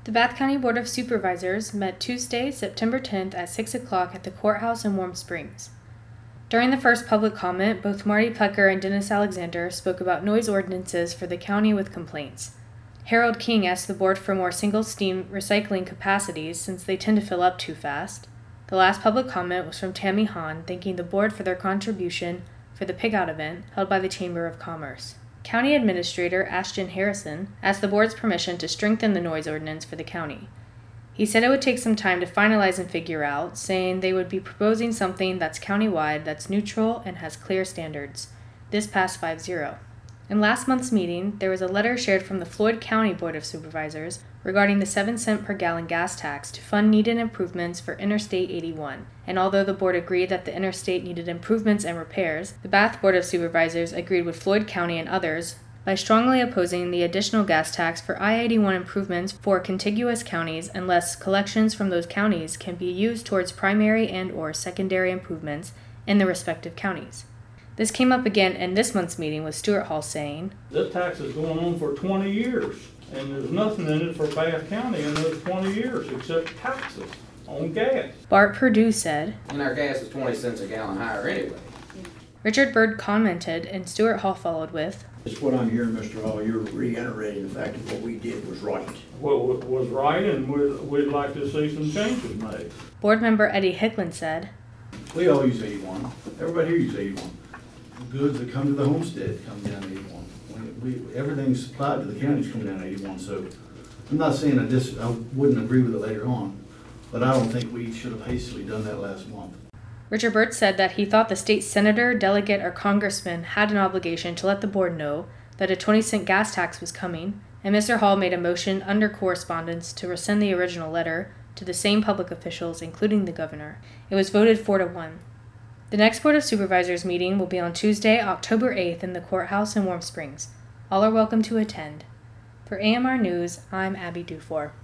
The Bath County Board of Supervisors met Tuesday, September 10th at 6 o'clock at the courthouse in Warm Springs. During the first public comment, both Marty Plecker and Dennis Alexander spoke about noise ordinances for the county with complaints. Harold King asked the board for more single-steam recycling capacities since they tend to fill up too fast. The last public comment was from Tammy Hahn, thanking the board for their contribution for the Pig-Out event held by the Chamber of Commerce. County Administrator Ashton Harrison asked the board's permission to strengthen the noise ordinance for the county. He said it would take some time to finalize and figure out, saying they would be proposing something that's countywide, that's neutral, and has clear standards. This passed 5-0. In last month's meeting, there was a letter shared from the Floyd County Board of Supervisors regarding the 7-cent per gallon gas tax to fund needed improvements for Interstate 81. And although the board agreed that the interstate needed improvements and repairs, the Bath Board of Supervisors agreed with Floyd County and others by strongly opposing the additional gas tax for I-81 improvements for contiguous counties unless collections from those counties can be used towards primary and/or secondary improvements in the respective counties. This came up again in this month's meeting with Stuart Hall saying, "This tax is going on for 20 years, and there's nothing in it for Bath County in those 20 years except taxes on gas." Bart Perdue said, "And our gas is 20 cents a gallon higher anyway." Richard Byrd commented, and Stuart Hall followed with, "It's what I'm hearing, Mr. Hall. You're reiterating the fact that what we did was right." Well, it was right, and we'd like to see some changes made. Board member Eddie Hicklin said, "We all use 81. Everybody here uses 81. The goods that come to the homestead come down 81. Everything supplied to the counties come down 81. So I'm not saying I wouldn't agree with it later on, but I don't think we should have hastily done that last month." Richard Byrd said that he thought the state senator, delegate, or congressman had an obligation to let the board know that a 20-cent gas tax was coming, and Mr. Hall made a motion under correspondence to rescind the original letter to the same public officials, including the governor. It was voted 4-1. The next Board of Supervisors meeting will be on Tuesday, October 8th in the courthouse in Warm Springs. All are welcome to attend. For AMR News, I'm Abby Dufour.